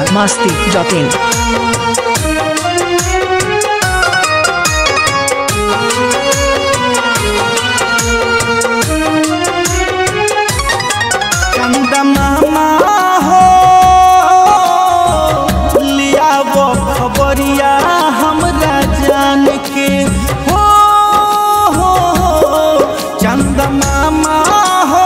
biharmasti.in चंदा मामा हो लिया वो खबरिया हमरा जान के हो चंदा मामा हो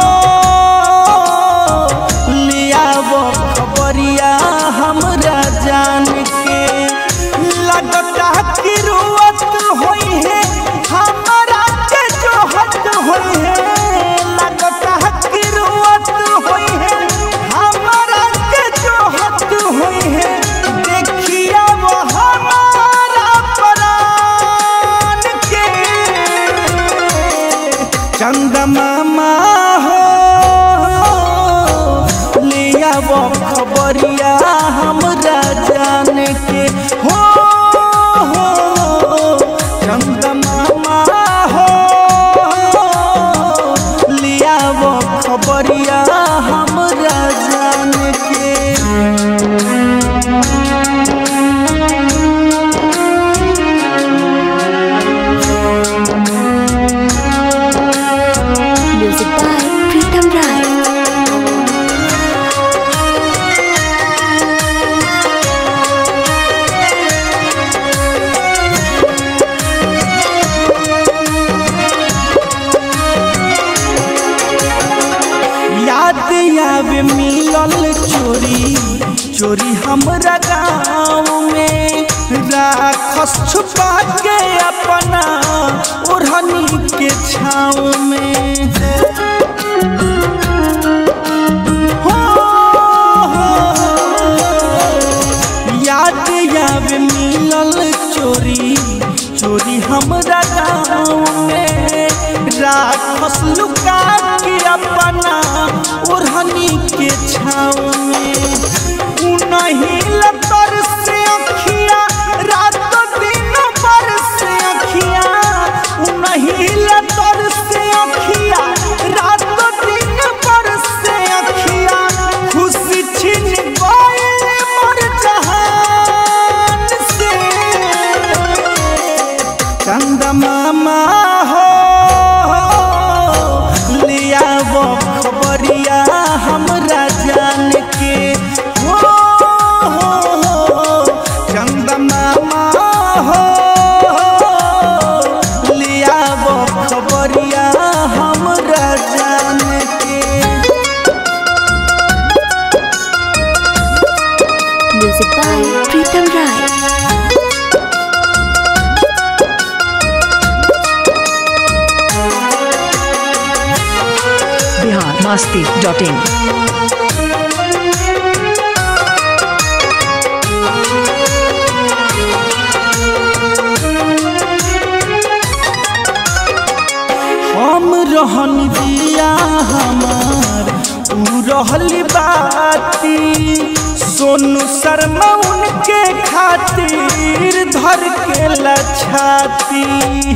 लिया वो खबरिया हमरा जान के लगता कि रुअत होई है हमरा के जोहत होई है लगता कि रुअत होई है हमरा के जोहत होई है देखिया वो हमारा प्राण के चंदा मामा हो लिया वो खबरिया हमरा जान के हो चंदा मामा हो लिया वो खबरिया हमरा जान के Music by Pritam Rai. याद आवे मिलल चोरी चोरी हमरा गाँव में राखस छुपा के अपना ओढ़नी के छाँव में याद आवे मिलल चोरी चोरी हमरा गाँव में राखस लुका के अपना ओढ़नी के छाँव में नहीं लतर से अखिया रात दिन बरस अखिया नहीं लतर से अखिया रात दिन बरस अखिया खुशी छिन गइल मोर जहान से चंदा मामा हो लिया वो खबरिया हमरा जान के हो चंदा मामा हो लिया वो खबरिया हमरा जान के Music by Pritam Rai. biharmasti.in हम रहन दिया हमार तू रहली बाती सोनू शर्मा उनके खातिर धर के लछाती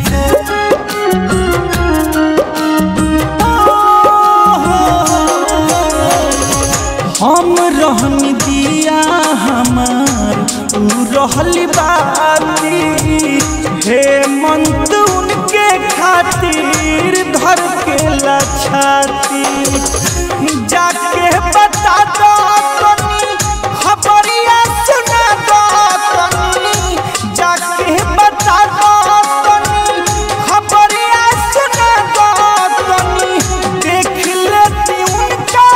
हम रहन दिया हमार तू रहली बाती हे मंत उनके खातिर धर के लछाती जाके बता दो तनी खबरिया सुना दो तनी जाके बता दो तनी खबरिया सुना दो तनी देख लेती उनका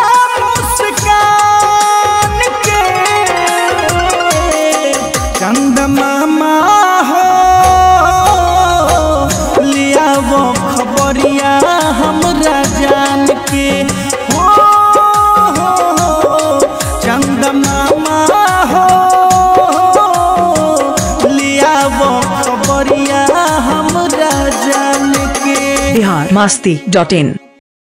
मुस्कान के चंदा मामा हो लिया वो खबरिया हमरा जान के हो चंदा मामा हो लिया वो खबरिया हमरा जान के biharmasti.in